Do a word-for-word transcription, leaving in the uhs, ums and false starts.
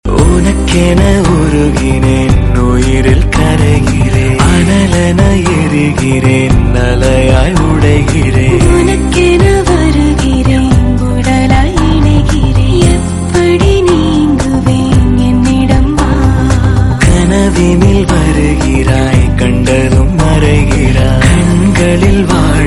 உனக்கென உருகினேன், உயிரில் கரைகிறேன், அனலென எரிகிறேன், அலையாய் உடைகிறேன். உனக்கென வருகிறேன், உடலாய் இணைகிறேன், எப்படி நீங்குவேன் என்னிடம் வா. கனவினில் வருகிறாய், கண்டதும் மறைகிறாய், கண்களில் வா